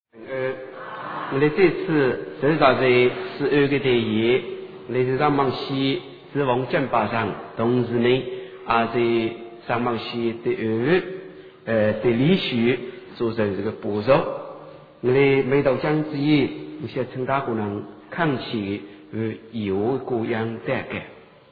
我们这次至少在12个的夜，来自上芒西是往正巴上，同时呢，在上芒西的理学做成这个步骤。我们每到讲之夜，有些陈大姑娘看起有各样大概。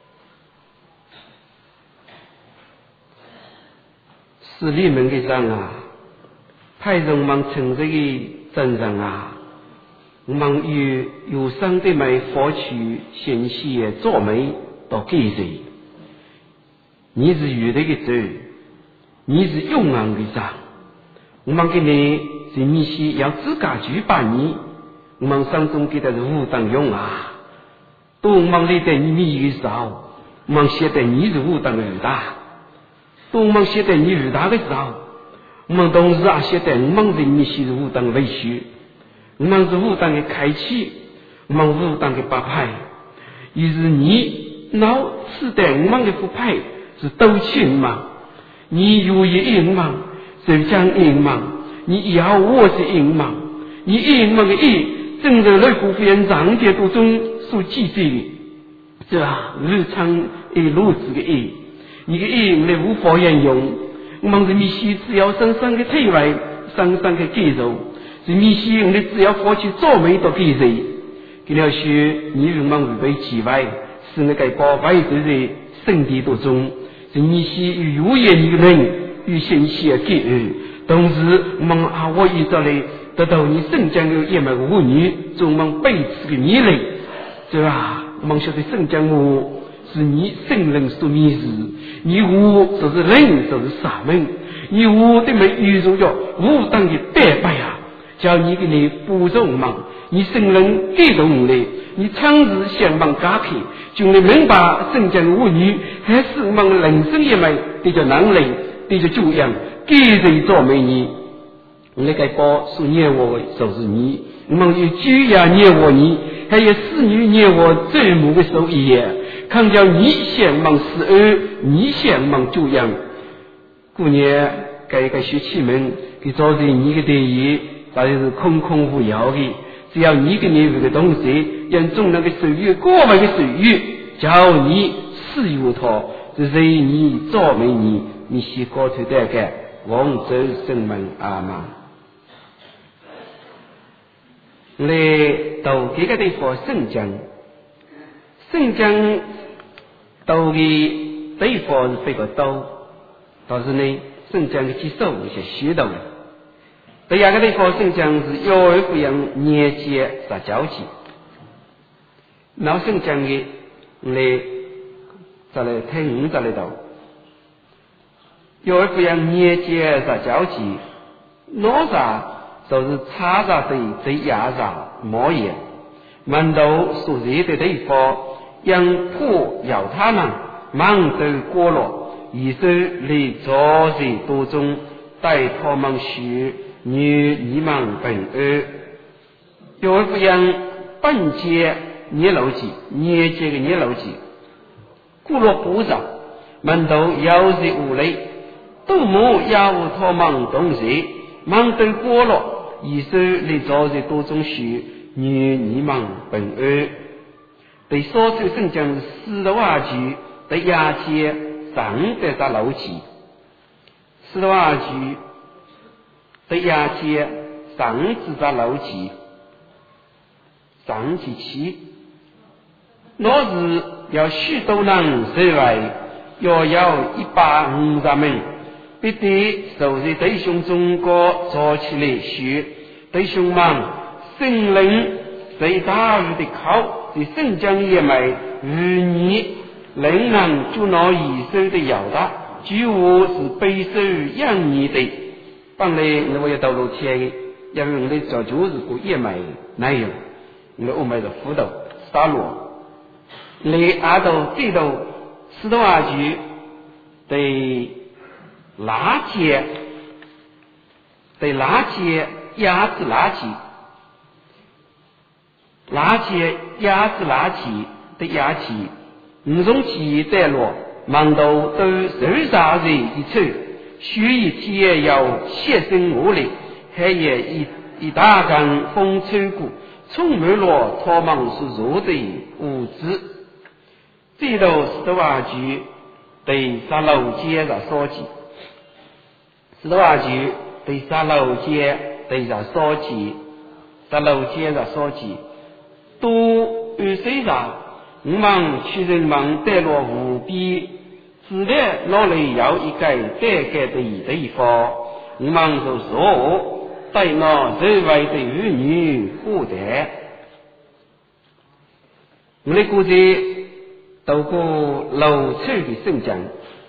是你们的上派人们称这个真人我们有生的美佛取显现做美到给谁？你是有的个走，你是勇敢的上，我们给你是你是要自家举办你，我们上中给的是无当用都我们来的你มี少，我们写的你是无当的大，都我们写的你是大的少，我们同时写的我们人民是无当维修。我们是武当的开启，我们武当的八派，也是你脑吃的我们的副派是都亲嘛？你有一赢嘛？谁讲赢嘛？你要我是赢嘛？你赢嘛个赢，正在内部院长节当中所记载的，是吧？日常如此个赢，你个赢来无法沿用，我们是必须只要深深的体会，深深的接受。是你希望的只要过去做美都给谁？给了学你人们预备机会，是那个宝贝在圣地当中，是你希有眼一个人与信息给予，同时我们我依照来得到你圣将的一门妇女，做我们彼此的迷类，对吧？我们晓得圣将我是你圣人所迷事，你我就是人就是傻门，你我的没遇着叫无当的拜拜叫你给你补充嘛，你圣人给动的，你长日向往家庭，就你明白圣将妇女还是我们人生一枚比较难类，比较主样，给谁做美女？那个包是念我就是你，我们有居呀念我你，还有侍女念我最母的手艺看叫你向往12，你向往主样，姑娘该个学器门，给做成你的对意。那就是空空无要的，只要你给你这个东西，用中那个水域过万的水域，叫你私有它，就是你做美你是高头大概王州生门嘛。来到这个地方圣江到的地方是比较多，但是呢，圣江的接受有些虚动。第二个地方圣将是幼儿抚养年纪19级，老圣将的来再来听再来读，幼儿抚养年纪19级，哪啥就是差啥在压啥模样，门头所在的地方，让破摇他们忙得过落，以手来做在当中带他们学。女你们本幼儿抚养本节年老级，年节的年老级，故落不少，门头要是无类，都莫要无他们东西，忙得过落，以手来做在多种学，女你们本对所有圣将4的话句对亚节上的在老级4的话句对亚节上至在楼级上级起，若是要许多人出来，要150名，必得受在弟兄中国做起来学弟兄们圣人在大雨的考在圣将也买与你仍然就拿以手的要的，据我是背手养你的本来我要到路天，因为我的早就是个也买奶油，我买的辅导沙罗，来阿到这头4多话句对垃圾压制垃圾的压制5种企业带落忙到都20人一处学一天要切身我力，还有一以大江风吹过，充满了托忙是弱的物质。这头是的话句对沙漏街的说起，是的话句对沙漏街对着说起，沙漏街的说起，都与谁上，我们去人们带落无比，自然拿来要一个带给的地方，我们就说对那人为的儿女负担。我们估计透过楼处的生长，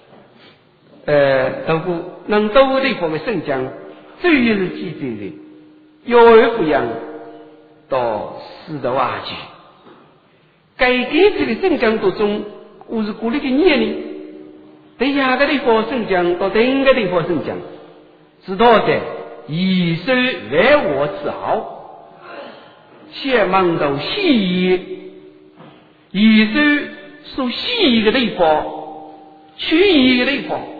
透过能多地方的生长，最是记载的幼儿抚养到四的话题。该给这个生长当中，我是鼓励的年龄，对哪个地方生长到哪个地方生长，知道的以身为我自豪，先忙到西以身属西的地方，去一个地方，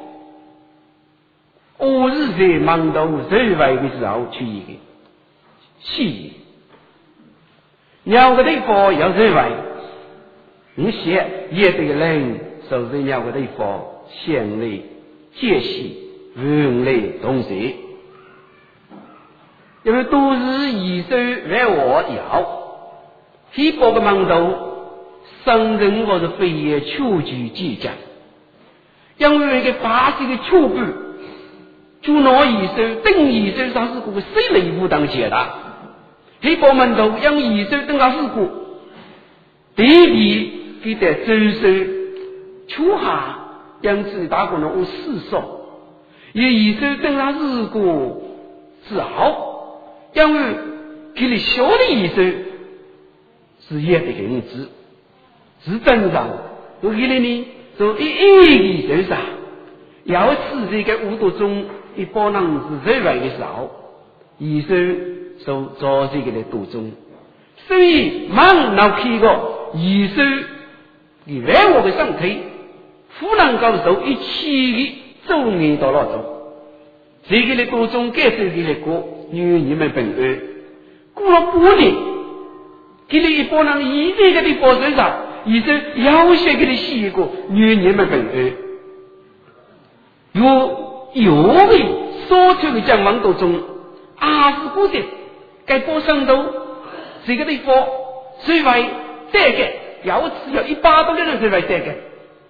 我是在忙到人外的时候去一个西，两个地方要人外。你写也对人受人两个地方县内解析人类东西，因为都是以身为我要提报个忙头生人或者非也求举计价，因为一个巴西的求布就拿以身等以身上是个谁类不当写的提报门头让以身等他是个第一给他周身出下让自己打工人我四手也以身等他是个自豪，因为给你小的以身是也得给你知是真上我给你呢就一个上要是这个舞蹈中一般人是人为的时候以身就做这个的途中，所以忙闹开个以身你来我的上推湖南高手一起的周年到了走这个的途中该这个的歌女你们本安过了8年给你一般人一这个的保身上以身要学给你洗一个女你们本安有位所处的将王当中是固定该波上头这个地方最为带给要只有100多个人最为带给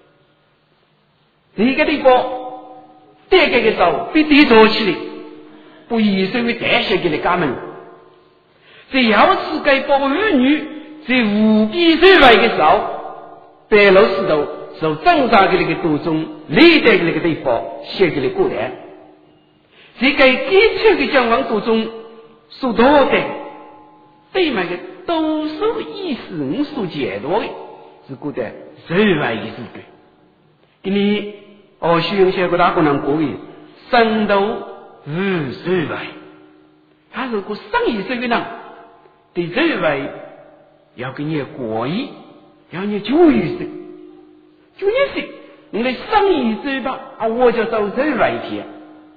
这个地方带给的时候必须做起来不以身为带学给你家门这要是该保儿女在无比最为的时候白楼石头受挣扎的那个途中历代的那个地方写给你过来这个基础的讲往途中所多的对每个都是意思所解读的是过得最外的事情给你需要写个大个人过的生都是最外他如果上一岁的人对最外要给你过意要你注意些注意些你的上一岁吧我就走最外一天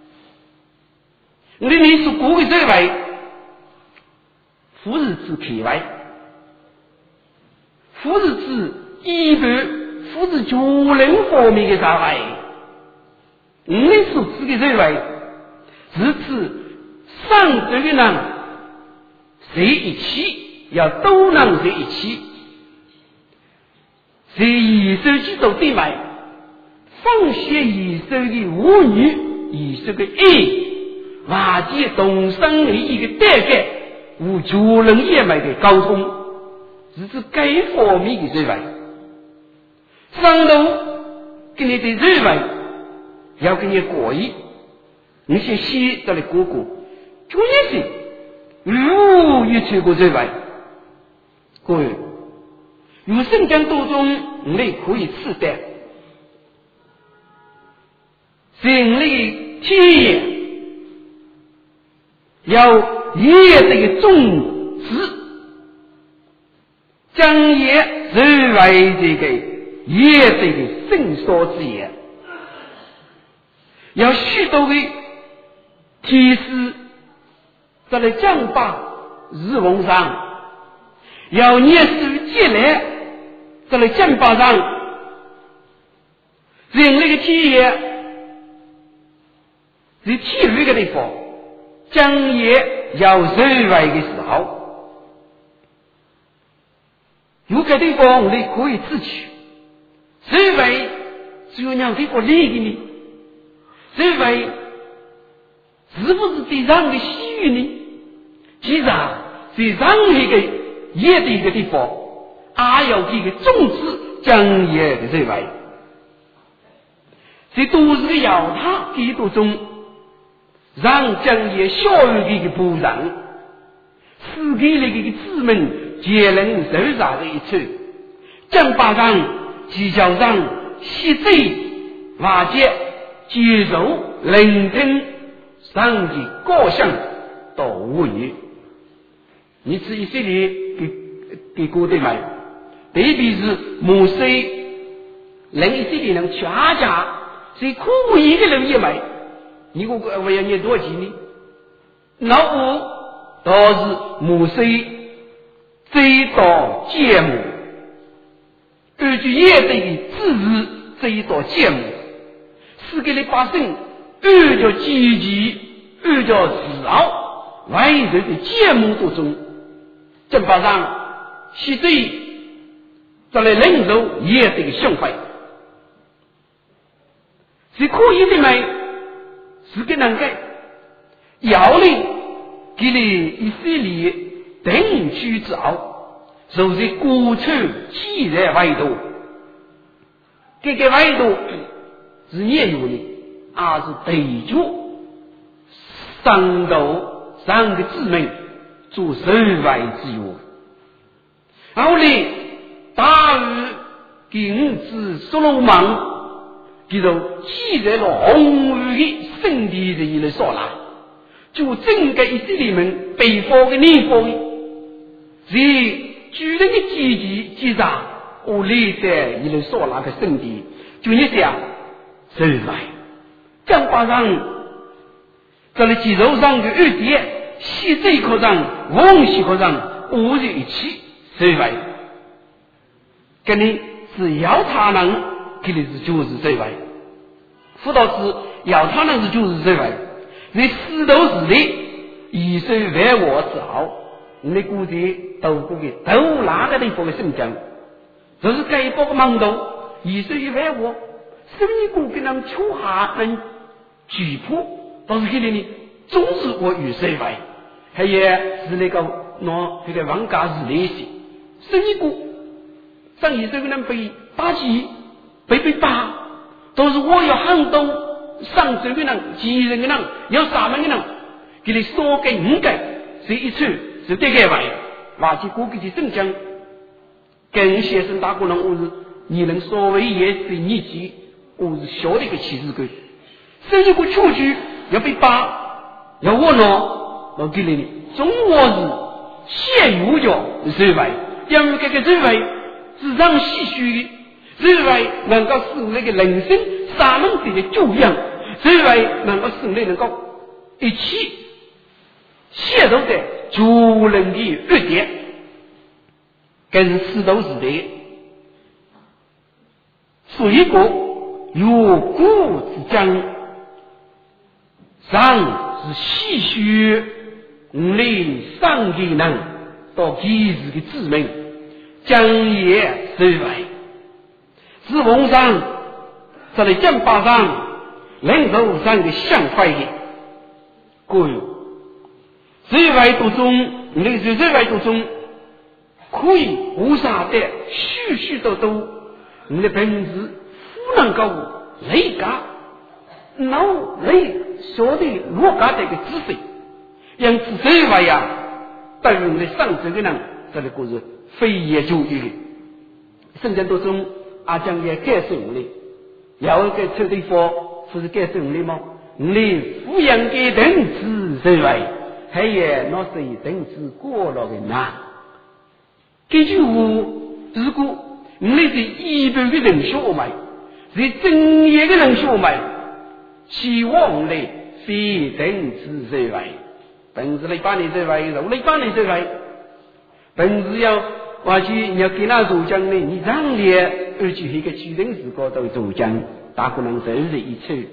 你所过的最外不是指开外不是指一般不是主人方面的伤害你所指的最外是指上这个人在一起要都能在一起在以身去走对外放下以身的无女以身的爱瓦解东生的一个大概无主人也买的沟通是指该方面的最外上头给你的最外要给你过意你先写到了哥哥就也是如一切过最外各位有圣经当中你可以试的人类体验要业这个种子将业认为这个业这个圣所之业要许多的提示这里讲把日奉上要念书接来，这里讲把上人类的体验是体育的地方，讲也要认为的时候，有个地方你可以自取，认为只有让这个利给你，认为是不是对上的西域呢？其实对上一个也的一个地方，还有这个种子讲也的认为，这都是个要他基督中让讲也教育的一个部长，世界的一个子民皆能受啥的一处，讲巴上技巧上细致瓦解接受聆听上的各项都无语。你是以色列给国的买，特别是摩西令以色列人全家是苦一个人也买，你我要念多少呢？那我都是摩西最道节目，根据业的指示这一道节目，是给你百姓按照积极按照自傲完成的节目当中，正把上实际再来领受业的胸怀，是可以的没？是给能够要你给你以色列定居之后，就是过去既然外头，这个外头是业有的，而是对住上头上个子民做身外之用。然后呢，大禹给五子所罗门这种既然了宏伟的圣地的一类说来，就整个以色列人北方的南方是巨人的积极击杀我历代一类说来的圣地，就你想身外江巴上这里肌肉上的二点西这一课上往西课上五日一起身外跟你是要他能给你是就是身外辅导师要他能是就是身外你石头时的以身为我之后，你估计都估计都哪个地方的生长，就是该包个盲头以身为我，生意股跟他们求下能举破，都是给你总是我与谁为，还也是那个拿这个王家是联系，生意股上以身跟他们被打击被打，都是我要很多。上周的人、几人的人、有啥门的人，给你说给五个，是一处是对个外，挖起过去的生姜，跟先生打过人，我是你能稍微也是年纪，我是小的一个起士官，生一个出去要被打，要我呢，我给你，中国是现有叫认为，因为这个认为是让唏嘘的，认为能够使那个人生三门的救养。认为能够使你能够一起协同在主人的弱点，跟石头似的，所以个有古之将上是唏嘘你上的人到其时的致命将也认为是奉上这里讲法上人头上的相坏的故有这外途中你在这外途中可以无啥的许许多多你的本事不能够雷嘎脑雷说的落嘎的一个知识因此这外呀对于你上这个人这里故事非也就义圣经当中阿将也解释我们要给这地方是解释我们吗你抚养给人子这外还有那是以人子过了的难这句话如果你是一般的人学买是正业的人学买希望你非人子这外本事来把你这位，肉来把你这位，本事要话去你要给那主将呢，你让列而且一个举人时高到主将，大可能真是一次。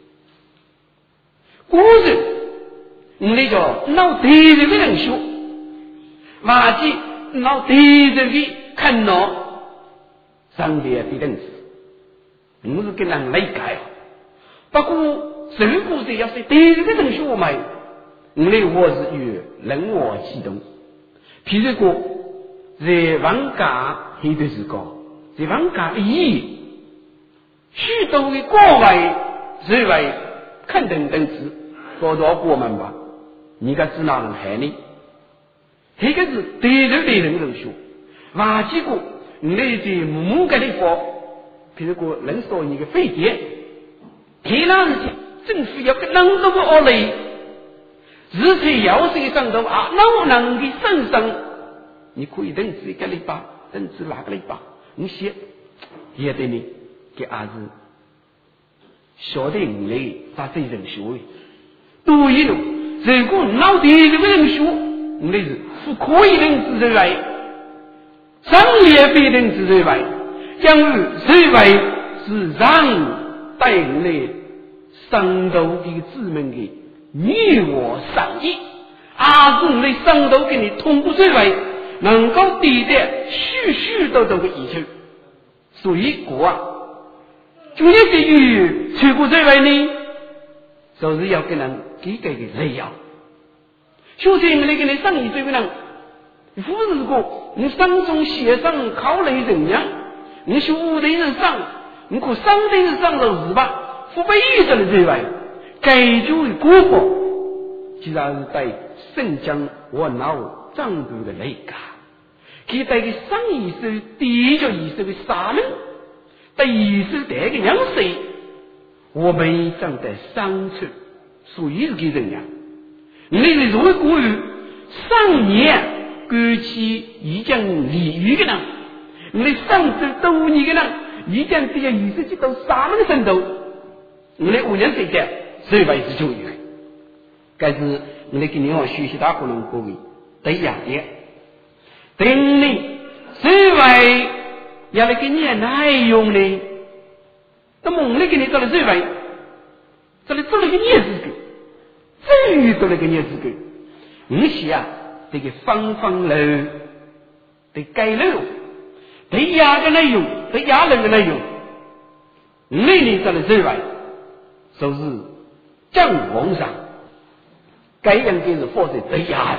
古人，你叫闹敌人的人说，话去闹敌人的看到上列的人是，我是跟人来改，不过。如果是要是敌人的人说买，我是与人我激动。譬如说，在房价很多时候，在房价一许多的国外认为看等等子，多多过门吧，你个只能害你。这个是敌人的人说，话结果你在某个地方，譬如说人说你个飞碟，天上是。政府要跟能多个恶类，日才要是一上头啊，能能的身上，你可以等这个礼拜，等这哪个礼拜，你写也得你给儿子晓得你来把这人学会，对一路，如果脑袋这个人学，你是不可以人之外，商业非人之外，将之外是让带来。上头的字门的你我商议，阿公的上头给你通过这位，能够抵得许多的意求，所以我啊，就一些语超过这位呢，就是要跟人给个人要，首先我来跟你商议这个人，不是说你上中协商考虑怎样，你是五的人上，你可三的人上了是吧？不被遇到的这位，该就的国宝，既然是在圣江和脑张度的内家，他在个上一首第一个一首的沙门，第一首这个样式，我们长在商处，所以是给人样。你是如果上年过去已经离于的人，你上周多年的人，已经这个意思就到沙门程度。我们5年时间最为之重要，但是我们今年我学习大可能各位对呀的，等你最为要来给你内容呢，那么我们给你做了最为，这里做了个业资格，最多了个业资格，你想这个方方楼的改楼，对呀的内容，对呀人的内容，你做了最为。就是正皇上，该样就是负责对压，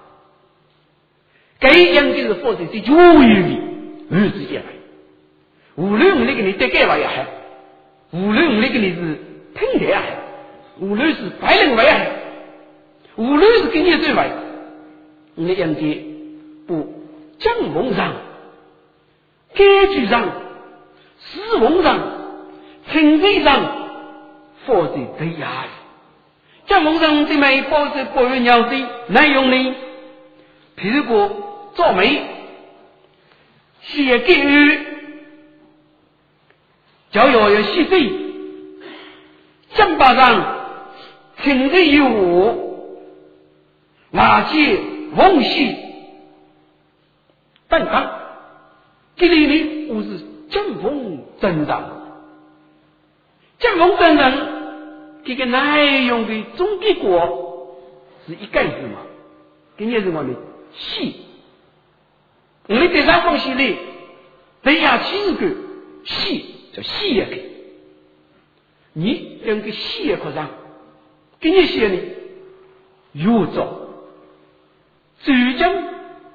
该样就是负责最主要的日子也来。无论我们给你得改了也好，无论我们给你是听的也好，无论是白人为也好，无论是给你最为，你的样子不正皇上、该局上、司皇上、清贼上。否则对压力，将蒙上的美包着国人鸟的内容呢？譬如说做媒写给予，就要有细对，正巴上请的有我，瓦解翁系，但看这里呢，我是正风增长。正风真人这个内容的总结果是一概字嘛？今天是我们细，我们第三方系列，对呀，其实个细叫细一个，你两个细一课上，今天写呢，有着主张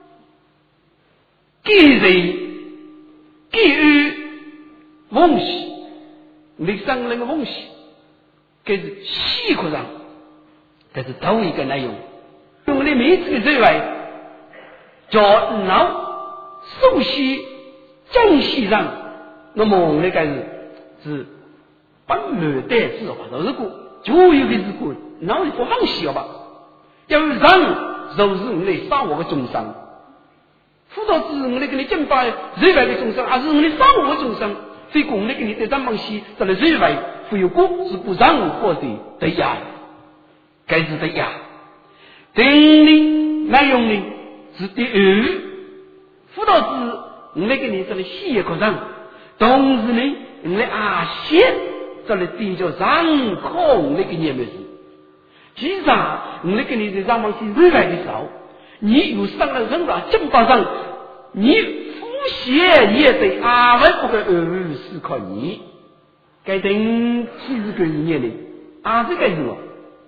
给人给予梦想。你上人的梦想，这是细课上，这是头一个内容。我们的每次的这位，叫脑熟悉江西上，那么我们的是本来带字话，如果就有个是过，脑里不放小吧，要让就是我们的生活的众生，辅导是我们的给你正把人外的众生，还是我们的生活的众生。所以我们给你的张帮西在了认为富有国是不让或者对呀，该是对呀。 定力来用呢是第二，辅导是我来给你这里细节课上，同时呢我来先这里第叫上空那个年没事，其实我来给你这上方是日来的时候，你有上了人了肩膀上，你呼吸也得文不可思考你，该等70个一年的这个是我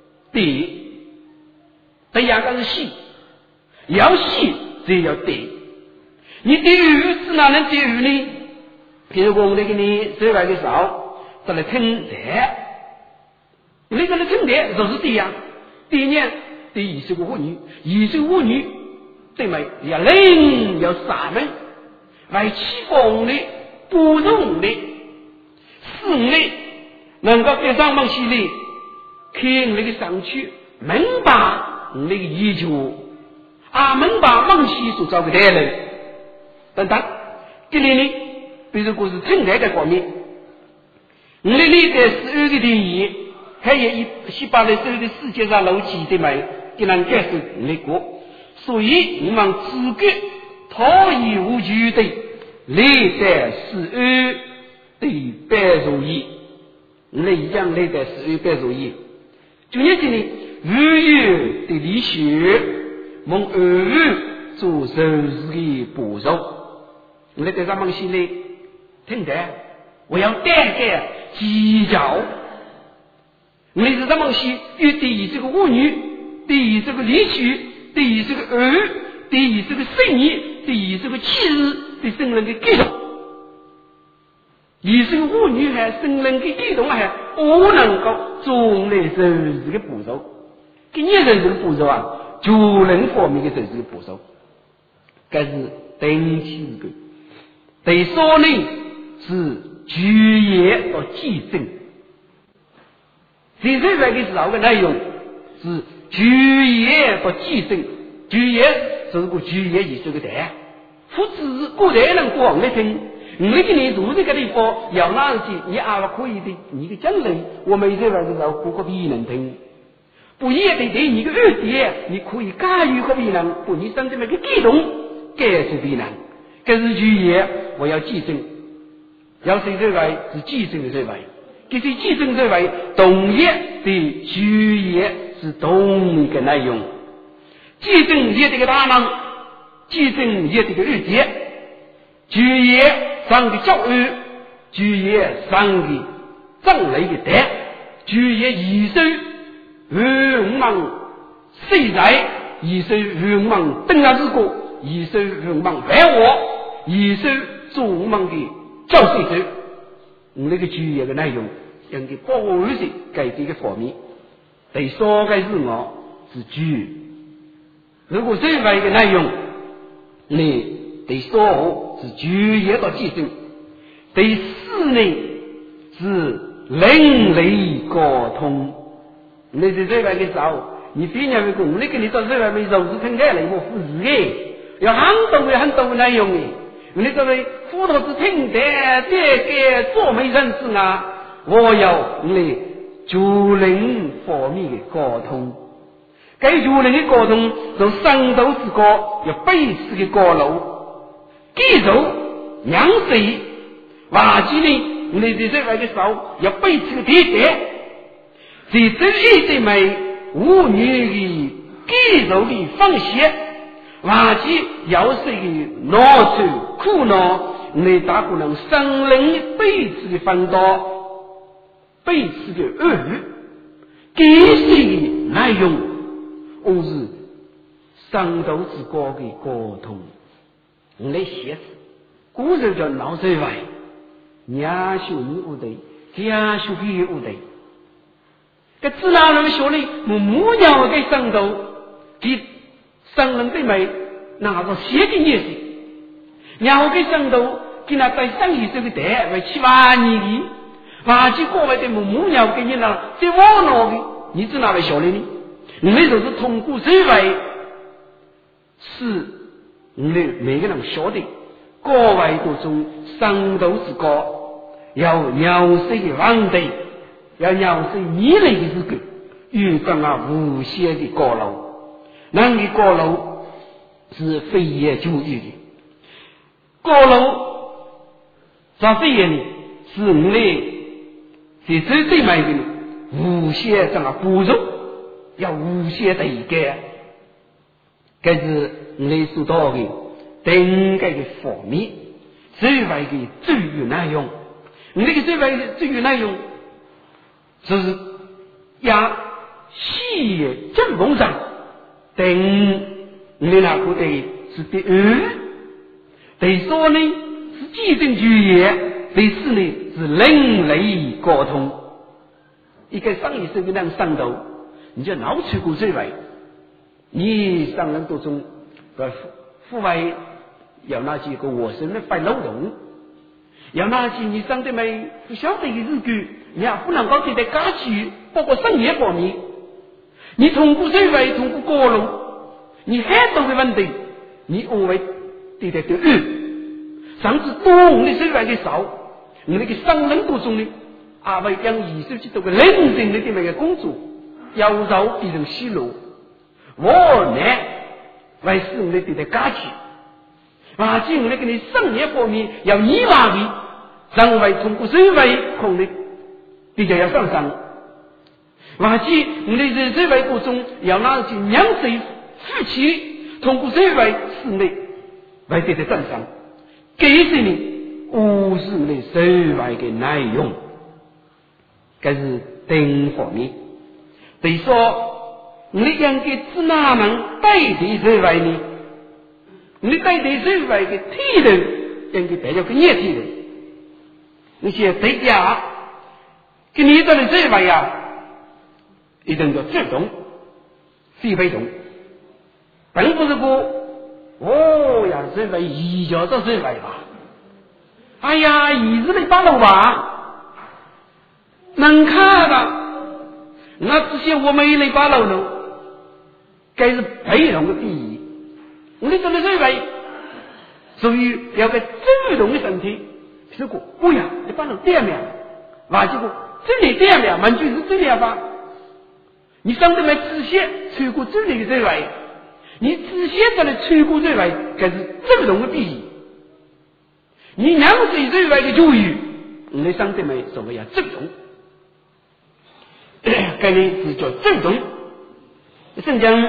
第二个是细，要细就要对。你第二是哪能第二呢？比如我们给你这来的时候，再来听的，你这来听的就是这样。第一年第20个妇女，20个妇女对吗？要灵要三门，为起风的、不容的、四的，能够在上方系列看那个上去，明白那个研究，明白梦西所造的代人等等。这里呢，比如说是听台的方面，我们历代12个定义，还有18的所有的世界上楼梯的买，给人解释美国，所以我们资格讨以无惧的历代12的100%，我们一样历代12 100%。就那这里日月的理学，蒙做手势的步骤。我们在上面心里听的，我要带给技巧。我们在上面心与第这个妇女，第这个理学，第这个第这个生意，第这个气势的生人的激动。以这个妇女还生人的激动还不能够做来手势的步骤。给你手势的步骤就能方面的手势的步骤。这是登记的。第三呢是举业和记证，第三个是哪个内容？是举业和记证。举业是个举业也是个代，不只古代人广来听，你给你住这个地方要哪去，你可以的，你的将来我们这边的时候不可必能听。不也得对你个二点，你可以驾驭个必能，不你身体那个激动，该是必能。这是举业，我要记证，要谁这位是记证的这位，这是记证这位同业的举业是同一个内容，记证也这个大能，记证也这个二点，举业上的教育，举业上的正类的德，举业以身人忙谁在以身人忙登下日过，以身人忙来我以身做忙的教授者，那个举业的内容应该保护的在这个方面。第三个是我是举，如果这个一个内容，你第三是举业的记证，第四呢是邻里沟通。你在这边的时候，你非要为公，你跟你到这边没肉是听开了，我不是的，有很多内容的。你这位辅导是听的，这个做媒人士我要你主人方面的沟通。该主人的沟通，从上头之高，要背刺的高楼，记住娘水，瓦基呢，你在这边的时候要背刺的地点。在这一对美妇女的肌肉的放血，垃圾要是的拿出苦恼，你大可能生人彼此的反倒，彼此的恶语，这些内容，我是上头之高的沟通，我来写字，古人叫脑水外，娘修你无对，家修你无对。这自然人说呢，母鸟给上头，给上人的美，那个写的也是，鸟给上头，给那在上一这个代为7万年的，垃圾过来的母鸟给你那在网络的，你自哪来晓得呢？你就是通过这位，是你每个人晓得，各位都从上头之高，要鸟水的皇帝。要让是你类的这个遇上无限的高楼， 那个高楼是非也就义的，高楼咋非也呢？是我们在最买的无限这个补助，要无限的一个，这是我们说到的顶个的方面，最外的最有内容。我们这个最外的最有内容，就是要细正风上，等我们那个的是第二，第三呢是基本主义，第四呢是人类沟通。一个上一生的人上头，你就脑出过最外，你上人当中的户外有那几个我生的犯漏洞，有那些你上的没不晓得的日句，你也不能够对待家居，包括生业方面，你通过最外通过高楼，你很多的问题，你认为对待对甚至多我们的最外的少，我们那个商人当中呢。为将艺术去做个认真的这么一个工作，要让别人泄露，我呢为使我们对待家居，而且我们给你商业方面要你话的，让为通过社会空的比较要上升，而且我们在社会过中要拿去两手夫妻通过社会室内来对待上升，这些呢无是我们社会的内容。这是第方面。第三，你应该只哪能代替社会呢？你代替社会的体头，应该带了个业体头。那些对家，跟你这里社会呀，一定要主动，非被动，并不是说，哦呀，社会移交到社会吧。哎呀，一直的把路吧。能看的，那这些我们一类把老路，该是被动的第一。我们这里认为，属于要个主动的身体。如果不呀，你把路点了，那结果这里点了，完全是这样吧？你上头来直线穿过这里的认为，你直线在来穿过认为，该是主动的第一。你两岁认为的教育，你上头来所谓要主动。概念是叫正动，甚讲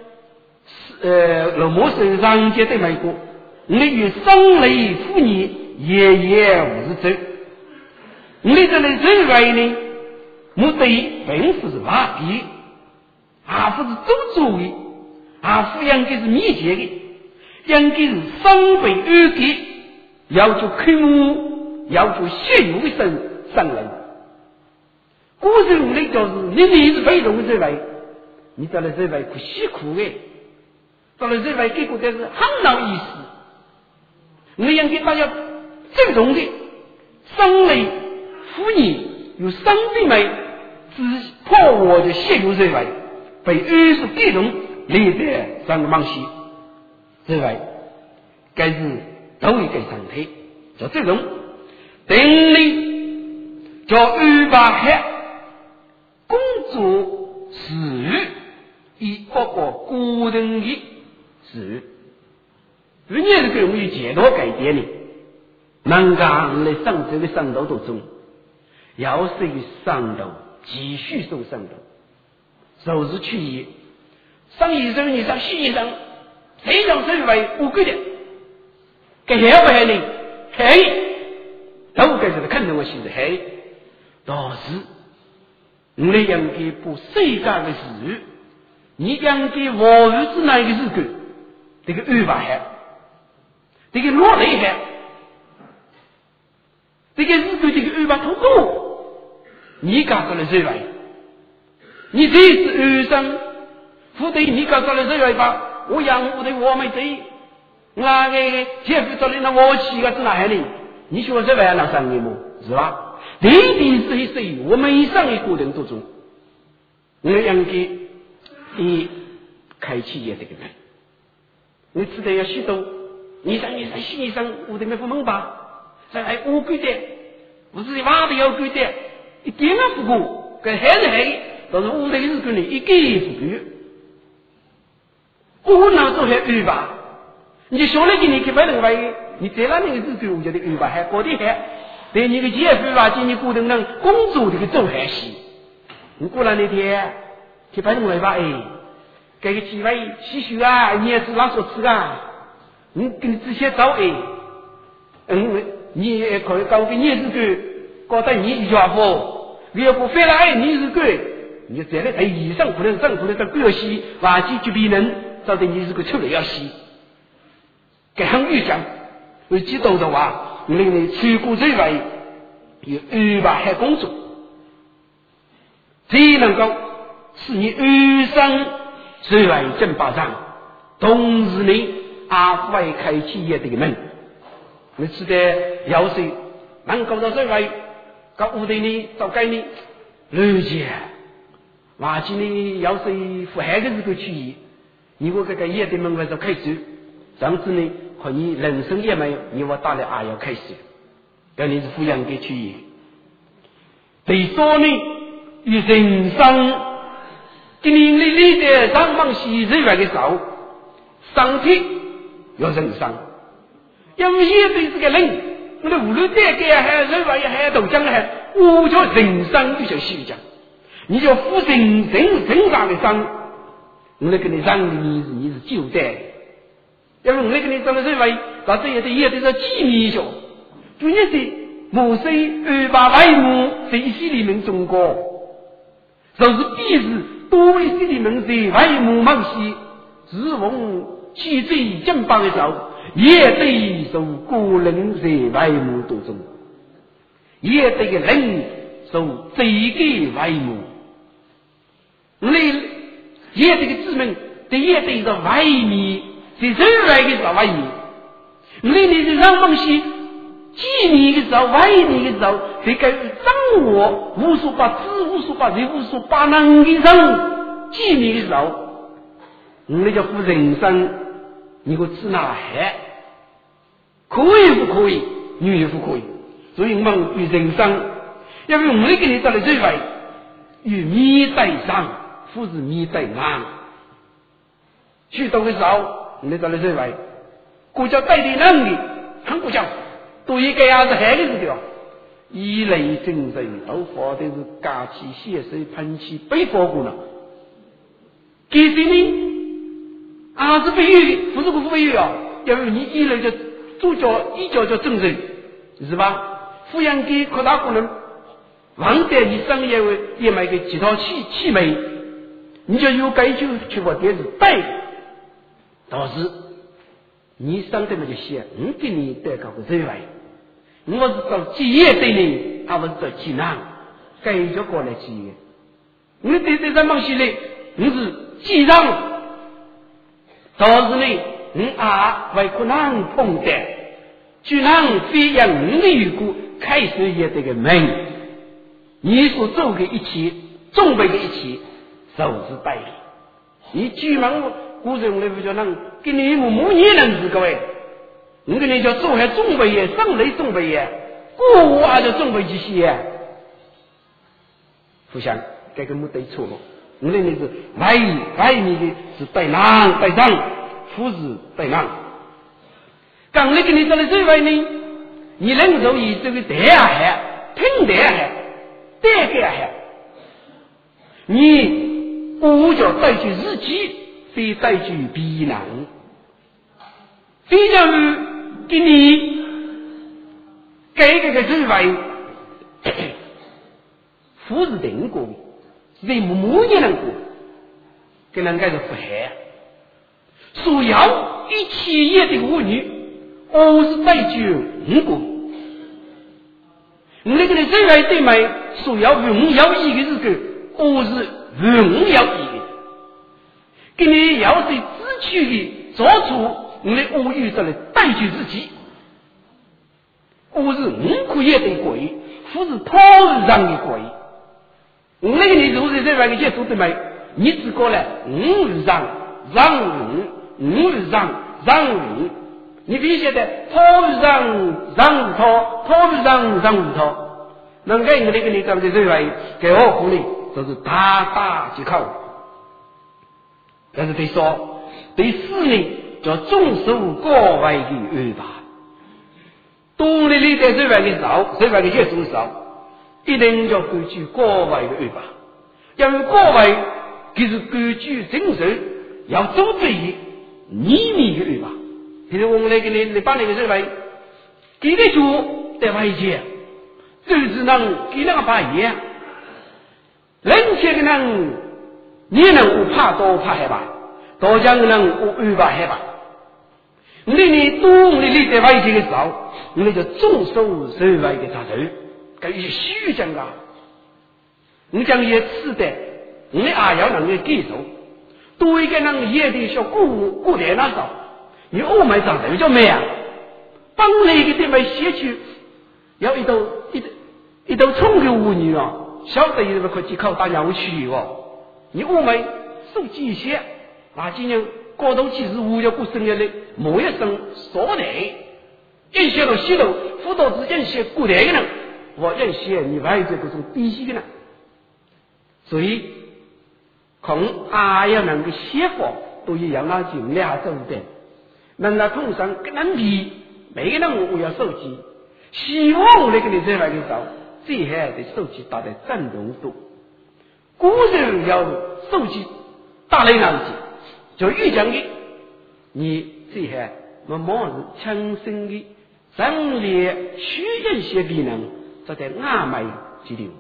罗摩是上界对美国，你与生类妇女夜夜无日走，你这里认为呢？目的并不是拉比，而不是做作的，而是应该是密切的，应该是双倍二级，要求科目，要求现有的生人。古时我们就是你是被动的社会，你到了社会不辛苦的，到了社会结果就是很闹意思。你应该大家正统的生类妇女有生的美，只破我的现有社会，被艺术被动立在上个忙西社会，该是都一个状态，叫这种定力叫预把黑。工作是以包括固定的是，人家是容易解脱改变的，能干来上这个上头当中，要是于上头继续受上头，手是去意，上医生你上西医生，谁讲社会不贵的，给谁不害你？嘿，都该是看着我心的嘿，倒是。我们应该把世界的事，你应该我日之内的事故，这个预把海，这个落雷海，这个事故这个预把通过，你搞出来这位，你这是预生，不对，你搞出来这位吧，我养我的我没对，那个结婚出来那我起个是哪海里？你说这位能生意吗？是吧？这点是一些我们以上的过程当中，我们应该以开启业这个门。你知道要许多，你上西上，我的没不明白，在还无规的，不是挖的有规的，一点也不过，跟还是还，但是我的日子里一个也不够。 我哪做还安吧？你小来给你去不能为，你在那个日子我觉得安吧还过得还，对你个姐夫吧，今年过程能工作这个做还行。你过了那天去不能为吧？哎，这个机会洗洗啊，你也是哪所吃啊？你跟你这些找哎，你也可以搞个你是个搞得你一家伙，如果非了哎你是个，你这里在以上不能上不能在关系，瓦基就别人找的你是个出来要洗。给很预讲，为知道的话，你那个全国最为有安排好工作，只能够使你安生最为正保障，同时呢，外开企业的门，你知道要是能够到最为，搞屋的呢，早该呢，了解，瓦基呢，要是富海的这个区域，你我这个业的门外头开始。这样子呢，和你人生也没有，你我打了也要开始，要你是抚养给区域。第三呢，与人生，给你的上忙西日外的时候，身体要人生，因为也对这个人，我的无论再给还日外也还都讲还，我叫人生就叫西讲，你叫负人上的生，我来跟你让你是旧代。因为我那个人长得认为，那这也得是机密学，就那些某些200在一些里面中国，就是必是多一些里面在外母忙西，自逢起最正邦的时候，也得受个人在外母当中，也得个人受这个外母，你也得个子民，也得是外面。在人来的时候外面，你是让东西记你的时候外面的时候，这个掌握无数把知无数把人无数把能的人记你的时候，你叫负人生，你个知哪还可以不可以？你也不可以。所以我们与人生，因为我们给你到了最外，与米在上，不是米在南。去到的时候。你到了这位，国家带的能力，很国家对一个样子海的事情，一类精神都发的是假期血水喷气被发过了。给谁呢？是不有，不是不有啊！因为你一类就主角一脚叫正人，是吧？抚养给扩大功能，忘得你商业为也买个几套器媒，你就有该就去把电子带。倒是你上这么就写，给你得搞个这位，我是找企业对你，他们是找济南，该就过来企业。你对这什么西呢？你是济南，倒是呢，为困难碰的，济南非要你的缘故，开始也这个门，你所做的一切，准备的一切，都是对的。你居门。古人来不叫能给你母也能是各位，你给你叫做还准备也，上来准备也，过啊就准备这些，互相这个没对错了。我那是外面的是带囊带上，夫是带囊。刚才给你说的这位呢，你能够以这个带海、听带海、带给海，你不叫带去日记。非带去避难，非常给你给这个智慧，不是定过，是母也能过，跟人家是不害。所要一企业的妇女，我是带去过。你那个的智慧对买，所要荣耀一个是个，我是荣耀一个。给你要是自取的做出你的物欲上来带去自己，我是可也得贵，不是讨让的贵。那个你如果这外个接触的没，你只过来让你必须得讨让讨，那个那个你咱们这外给我鼓励，就是大大即靠。但是得说， 第4呢叫总受国外的安排。东里里的这外的少，这外的越多少，一定要根据国外的安排。因为国外就是根据精神要做对于秘密的安排。比如我们那个你把那个这外，给的主在外界，就是能给那个把盐，人前的人你能不怕多怕害怕，多讲能不安排害怕。你东里在外界的时候，你就总受社会的杂质，该是虚讲啊。你讲也吃的，你也要能够接受。多一个人也得小顾在那上，你欧美杂质就没啊。帮那个地方写去，要一头冲给妇女啊，晓得有可去靠大洋去哦。你欧美手机一些，那今年过头其实无要过生日的，某一生所内，一些都写到辅导之间写古代的人，我认写你外这个种低息的人，所以从要能够写法都一样啊，就两种的，能够通上跟人比，每个人我要手机，希望那个你这来的时候，最后的手机打的战斗度，古人要手机打来上去。就预讲的，你最后我某是强身的整理虚人些技能，这在阿美之流，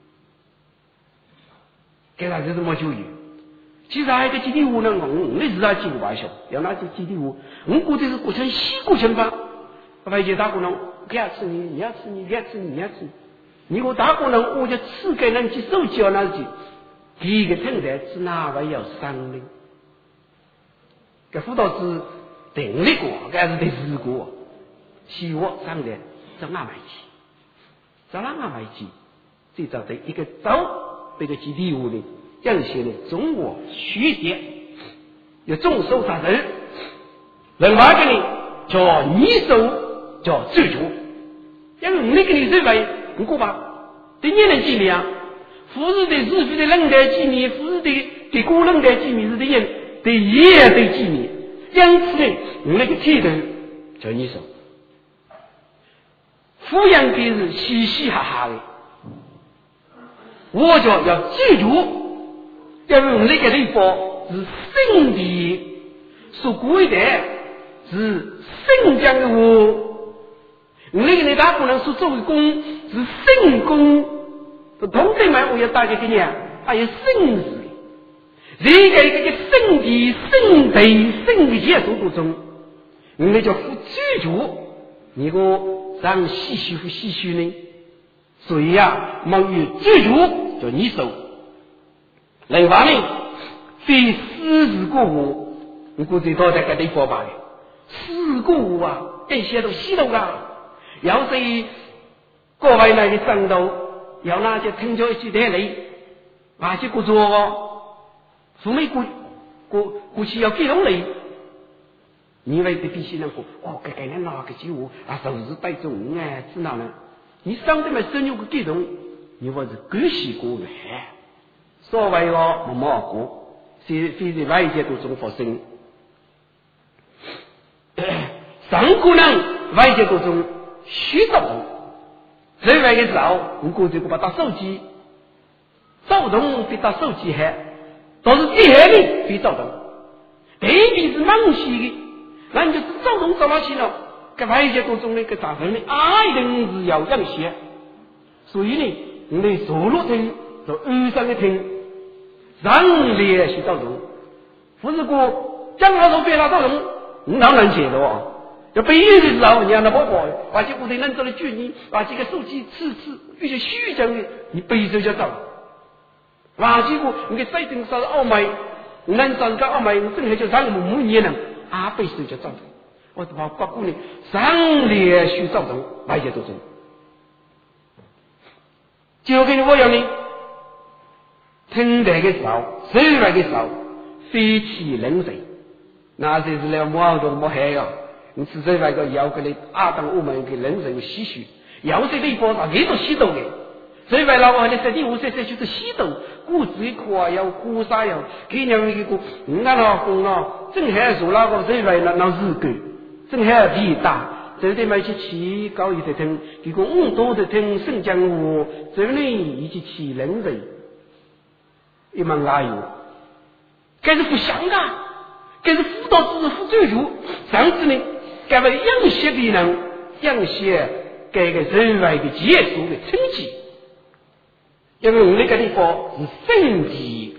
给他就是么就有。其实还有一个基地屋呢，你是他几个玩笑，要拿这基地屋，我估计是古城西古城吧，外界大姑娘给他吃你要吃你，给他吃你要吃你，你我大姑娘我就吃给人去手机要拿去，第一个听的是哪位要商量。给辅导是定力过，还是得试过，希望上的在哪买起，在哪买起，最早的一个早这个基地屋呢，这些呢中国学界有众手杀人，另外一个呢叫你手叫最主，因为那个你认为不过吧，对你能记名啊，不是对是非的人的记名，不是对个人的记名，是对人。对也对纪念，因此呢，那个态度叫你说，抚养的是嘻嘻哈哈的，我就要记住，因为那个地方是圣地，所归的是圣将的我，那个你大不能说做的工是圣功，是同志们我要大家给你啊，还有圣事。这个一个圣地、圣地、圣的结束过程，你们叫付居住，你个让唏嘘不唏嘘呢？所以啊，忙于居住叫你手。另外呢，非私事过户，你估计到在个地方吧？私过户啊，这些都稀漏啊。要是国外来的战斗，要那些听着一起带来，那些不做哦。除非过去要给拢你，你为的必须能够该人哪个酒啊，手是带种哎，知道呢？你上这么深入个给拢，你或是恭喜过来，所谓哦没毛过，非是外界都中发生，上可能外界都中虚造动，另外的时候，我估计把打手机，躁动比打手机还。都是第二的非躁动，第一是忙西的，那你就是躁动怎么去了？在外界当中那个杂人的爱人是要这些，所以呢，你的走路听，就安上的听，让联系躁动，不是过将来都别拿躁动，你当然写的哦。要背的时候，你让他宝宝，把这部队能做的距离，把这个手机次有些虚讲的，你背着就到。垃圾股，你给再定啥澳美，能上个澳美，正好就让我们每年人被手就造成，我把姑呢上连续造成外界都成，就给你我要你听这个时候，收来的时候，非其冷水，那就是来毛都没害哟，你吃这个要给你当我们给冷水唏嘘，要是地方上也都吸到的。 所以为老王的15岁就是西斗，古子一颗啊，要古啥要，给娘一个，那老公啊，正还做那个所以为那日狗，正还皮大，这里买起起高一的听，结果多的听生江湖，这里一起起人人，一门阿有，该是不香的，该是辅导知识辅最主，上次呢，该为养些的人，养些该个人外的结束的成绩。因为我们那个地方是升级，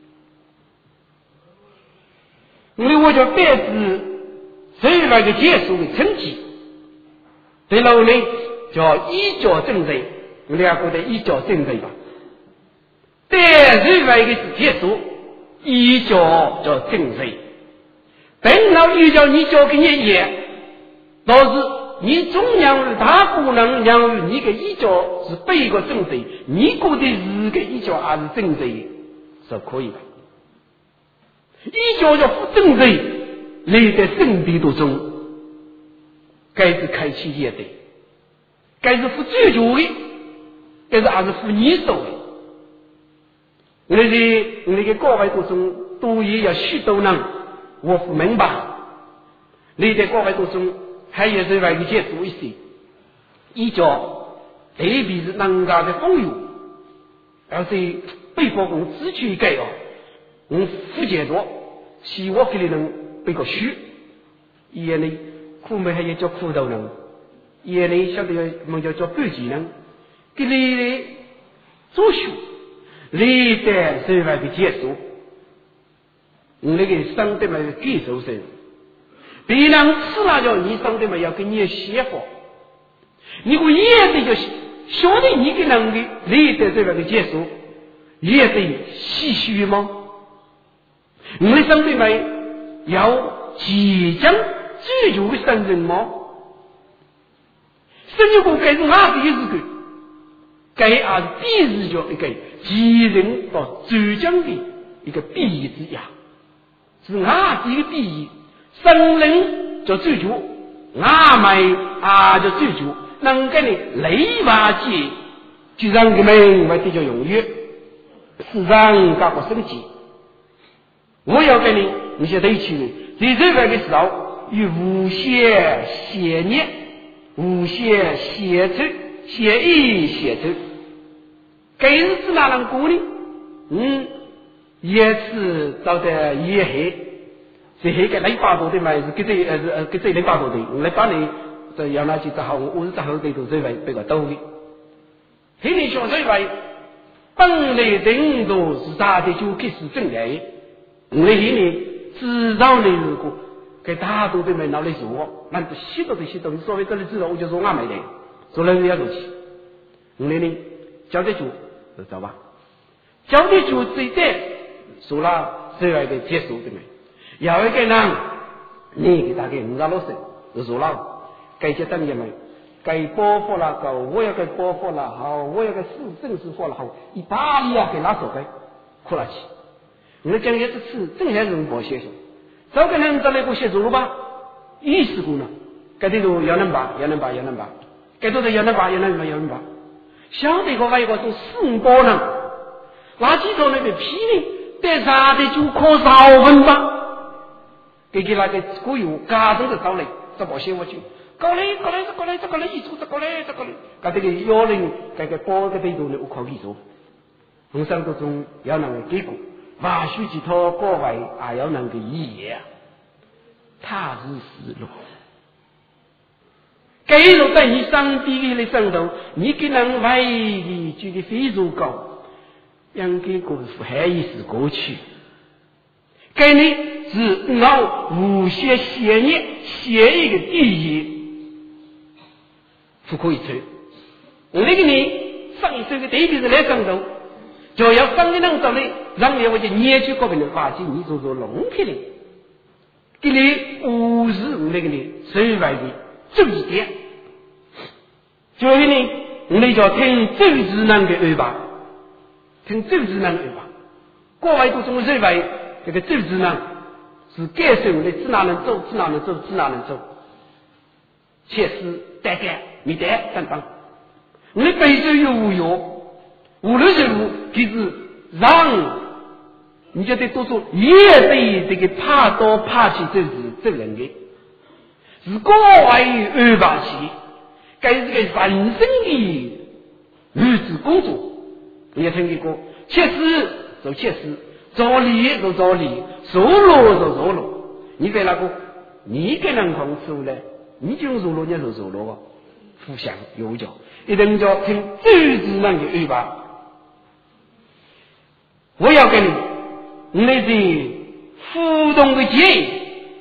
我叫代指人外的结束的成绩。对了呢，叫依教正罪，我们两个的依教正罪吧。对人外的结束，依教叫正罪。等到依教你教给你也，倒是你中央大不能让于你个依教是背个正罪，你过的日个依教还是正罪是可以的。依教叫不正罪，你在圣地当中，该是开启业的，该是不追求的，该是还是不你手的。我那个各位当中都也有许多人我不明白，你在各位当中还有这外的解读一些，依教特别是人家的风雨，而且被迫公自去改哦，不解读，希望给你能被个虚，也呢苦没还有叫苦头人，也呢晓得我们叫半技能，给你的做修，你的这外的解读，那个生的嘛感受生。别人吃了叫你上的嘛要跟你写法，你个也得就晓得你的能力，你的这个结束也得唏嘘吗？你的上的嘛要即将追求的生人吗？生日过该是哪第一个？该按第一叫一个即人到浙江的一个必之呀，是哪第一个第一？生人就追求，阿妹啊就追求，能给你雷瓦界，就让他们我比较容易，市场搞个升级。我要给你，你些对起你这个的时候，有无限邪念，无限邪罪，邪意邪罪，给日子哪能过呢？也是找的也黑。这黑个雷巴多的嘛是给这雷巴多的，雷巴呢这要拿去之后，我是之后对头这位比较多的。黑人小这位本来人都是大的就开始正来，我黑人至少呢如果给大多的没拿来做，那许多的许多，你所谓这里知道我就说俺没的，做人要做起，我呢交得住就走吧，交得住这点说了这外的结束的没。有一个人，你给他给50多岁就说了，该些等人们，该包袱了，够我要给包袱了，好，我要给正式化了，好，意大利啊给拿手给哭了起。我讲也是吃，正还是我写手，早个人在那个写作了吧？意思过呢，该这种要能把，该都是要能把，晓得个外国都4波人，垃圾桶那个批呢，带啥的就靠少分吧。给那个国有家中的高嘞，这保险我去，高嘞，一出这个嘞，搞这个幺零，这个包个对头呢，我靠你做，红山当中要能个结果，或许其他各位也要能个意义啊，他是思路。给了在你身边的上头，你给人外的这个非常高，让给过还是过去，给你。是熬无限邪念邪一个第一不可以吹。那个你上一周的对比是来上头，就要上的人找你，让你我就捏去各边的话题，你做弄起来，给你无视那个你最外的重点，就给你你就听周智能的对吧？听周智能对吧？各位都中认为这个周智能。是该受的，只哪能走，切实带没带等等。你背着有无有， 无论是就是让你就得多说也对这个怕多怕起这是这人的如果还有二把起该这个人生的日子工作你也听过切实就切实做理就做理走路就走路你给那个你给人控制了你就走路你就走路互相有交一定要听最自然的二把我要跟你那是互动的结义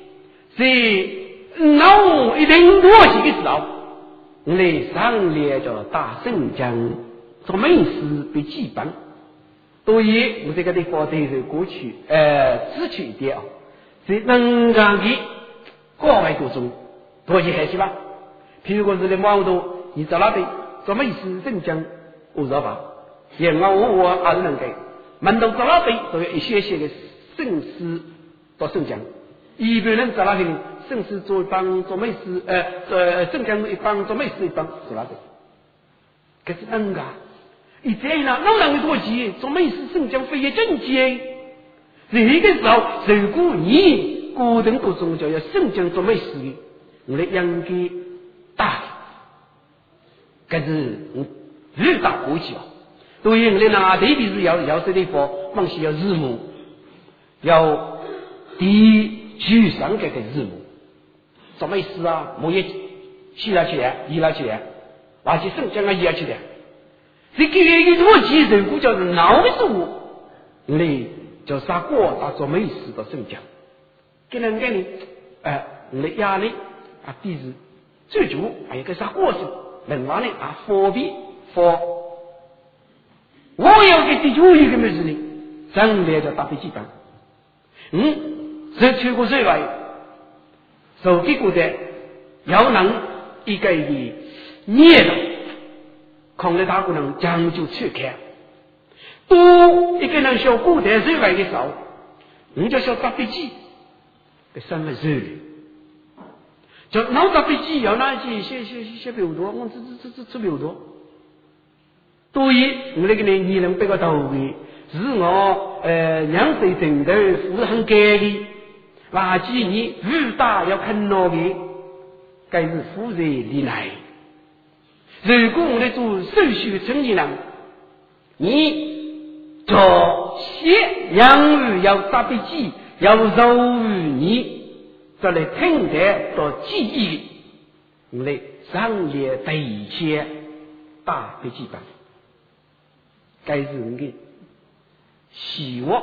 是脑一定逻辑的时候你上列叫大圣将做美事被羁绊所以我这个地方对着过去支取一点是能让的国外各种多些还是吧譬如说是的毛多你找那边做美事圣将我知道吧也我还是能给满都找那边都有一些些的圣师到圣将一般人找那边圣师做一帮做美事圣将一帮做美事一帮做那边可是能噶以前呢能让你多急做美事圣将非也正经这个时候如果你固定各种就要圣将做美事我来养给大可是日大国际对于我们拿特别是要这地方往西要日暮要低居上这个日暮做美事啊我也去了去一了去而且圣将啊也去的这个一个逻辑人物叫做脑的事物你就杀过他做美事的圣将给人给你你的压力啊第一最主还有一个啥过程另外呢啊货币我要给第九一个么子呢上来就打飞机班这全国最外手机股的要能一个捏的空的大姑娘将就去看多一个人小股的最外的少你就小打飞机给三分热就脑打飞机要拿去些比如多我这比如多对于我那个人你能被个头的是我两岁整的是很给的垃圾你日大要看到的该是负责的来如果我来做手续成年人你做些养育要打飞机要柔于你再来听得到记忆我来上列对一些打飞机班该是你的希望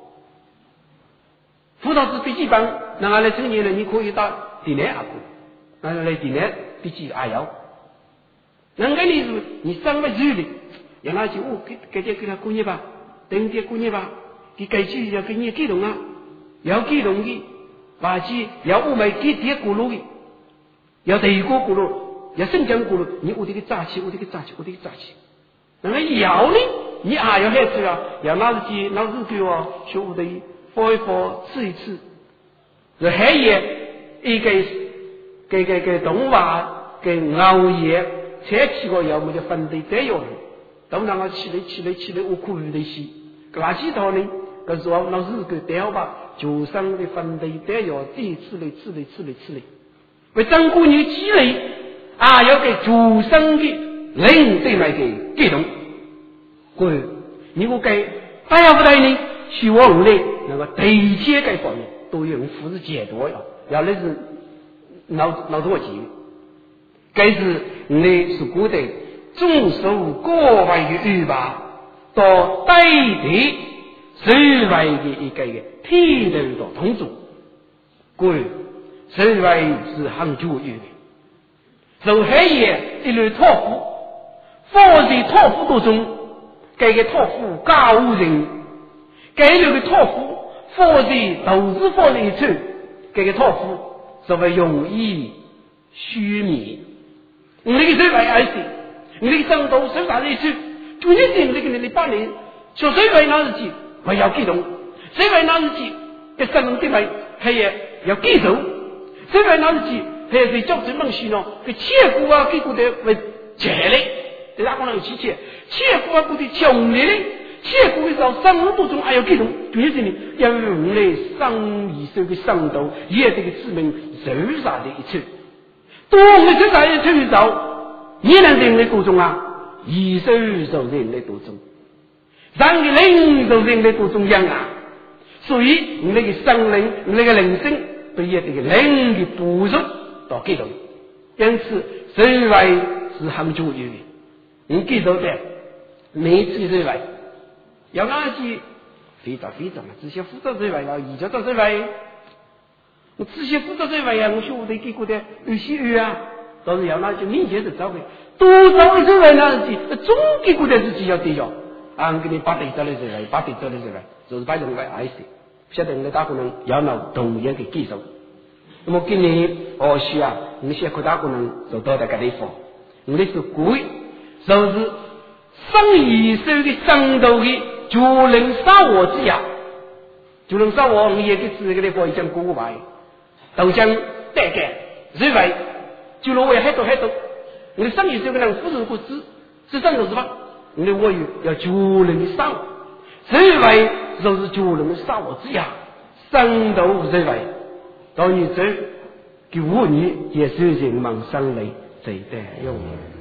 辅导是飞机班拿来成年人你可以到第二阿哥拿来第二飞机阿瑶能给你是你上了日的要拿去给他工业吧等点工业吧给改去要给你激动啊要激动的把去要我们给点咕噜的要得过咕噜要生姜咕噜你我这个炸气那么要呢你还要孩子啊要拿着去拿日给我学我的放一放吃一吃这还有一个给动物啊给熬夜才起个要么就分得得有当然了起来我苦于的些垃圾头呢可是我老日给得吧就上的分得得有第吃嘞为张姑娘积累啊要给主生的人对来给激动对你我给大家不对呢希望呢那个对切该方面都有扶持解脱要那是脑多急该是你是古代众受国外的预吧到代替水外的一个替代的同族贵水外是杭州语的就还有一类托付或者托付当中这个托付高人这个托付或者投资方面去这个托付是为容易虚名你那个水外而且你那个上头手打的去就一定那个你8年小水外拿日记我要激动水外拿日记这3人对外还要记住水外拿日记还有对教职梦许呢给切股啊给股的为切嘞对他可能有七切过过的穷烈嘞，切过的到生多中还有这种，就是呢，要用来上一手的上头，也这个指明肉啥的一处，多我这啥一处走，你能人类多中啊，一手受人类多中，让你人受人类多中样啊，所以你那个生灵，你那个人生，对于这个人的补助到这种，因此社会是很重要的。你记住的，每次社会要哪些非常嘛，这些辅助社会要移交到社会，我这些辅助社会呀，我晓得给过的有些有啊，但是要哪些明显是找的，多找的社会哪些，总给过的自己要对焦，啊，给你把对照的社会，把对照的社会，就是把人来爱惜，不晓得你大可能要拿同样的技术。那么今年或许啊，你些扩大可能就到这个地方，我们是贵，就是生意手的生头的就能杀我之呀，就能杀我，你也给自己的话讲过来，都讲大概认为就能为很多，你的生意手的人不是不知，是真的是吧？你的我要就能杀我，认为就是就能杀我之呀，生头认为。到你这给我你也是人忙上来这一代用。